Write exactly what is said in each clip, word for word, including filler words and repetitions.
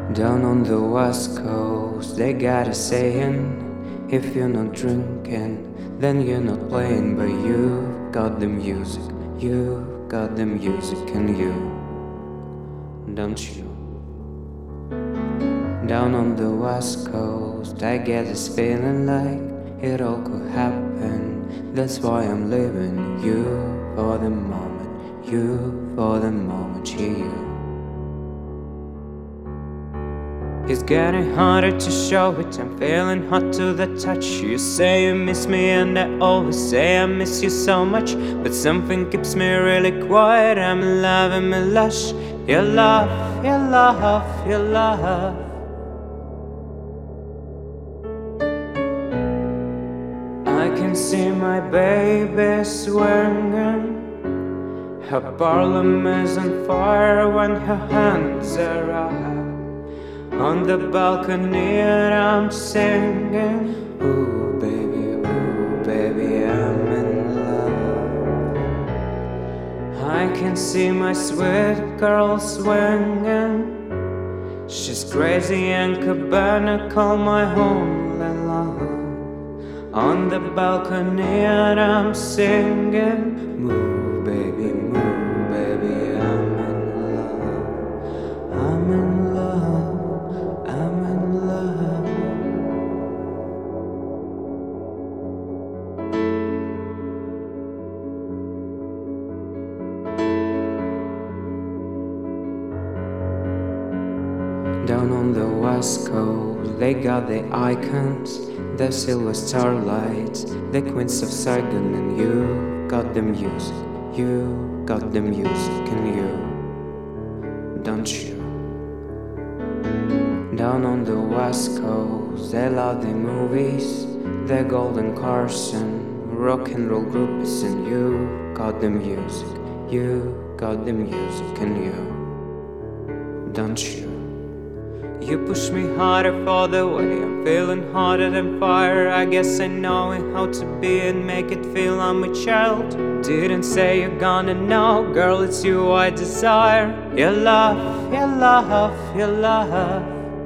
Down on the west coast, they got a saying: if you're not drinking, then you're not playing. But you got the music, you got the music in you, don't you? Down on the west coast, I get this feeling like it all could happen. That's why I'm living you for the moment, you for the moment, yeah, you. It's getting harder to show it, I'm feeling hot to the touch. You say you miss me and I always say I miss you so much, but something keeps me really quiet. I'm alive and my lush, your love, your love, your love. I can see my baby swinging. Her parliament's on fire when her hands are up on the balcony and I'm singing. Ooh baby, ooh baby, I'm in love. I can see my sweet girl swinging. She's crazy and Cabana call my homely love. On the balcony and I'm singing. Move baby, move baby, I'm in love. I'm in love. I'm in love. Down on the west coast, they got the icons, the silver starlights, the queens of Saigon, and you got the music, you got the music in you, don't you? Down on the west coast, they love the movies, the golden cars and rock and roll groups, and you got the music, you got the music in you, don't you? You push me harder for the way I'm feeling hotter than fire. I guess I know how to be and make it feel I'm a child. Didn't say you're gonna know, girl, it's you I desire. Your love, your love, your love.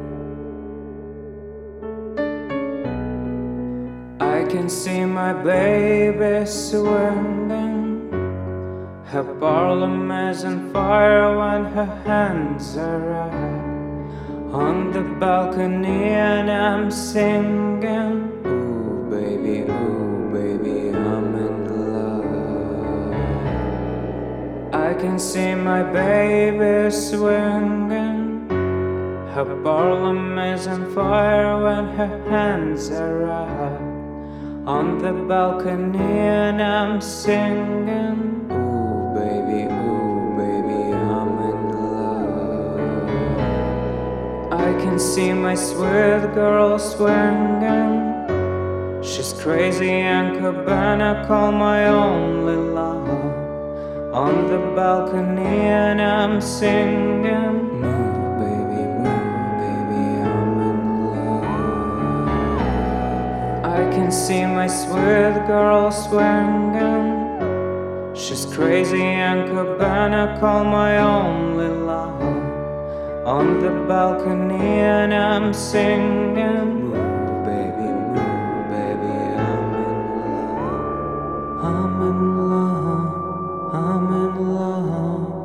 I can see my baby swinging. Her parliament's on fire when her hands are up on the balcony and I'm singing. Ooh baby, ooh baby, I'm in love. I can see my baby swinging. Her parliament's on fire when her hands are up on the balcony and I'm singing. Ooh baby, ooh baby, I'm in love. I can see my sweet girl swinging. She's crazy and Cabana call my only love. On the balcony and I'm singing. Move baby, move baby, I'm in love. I can see my sweet girl swinging. She's crazy and Cabana call my only love. On the balcony and I'm singing. Move baby, move baby, I'm in love. I'm in love, I'm in love.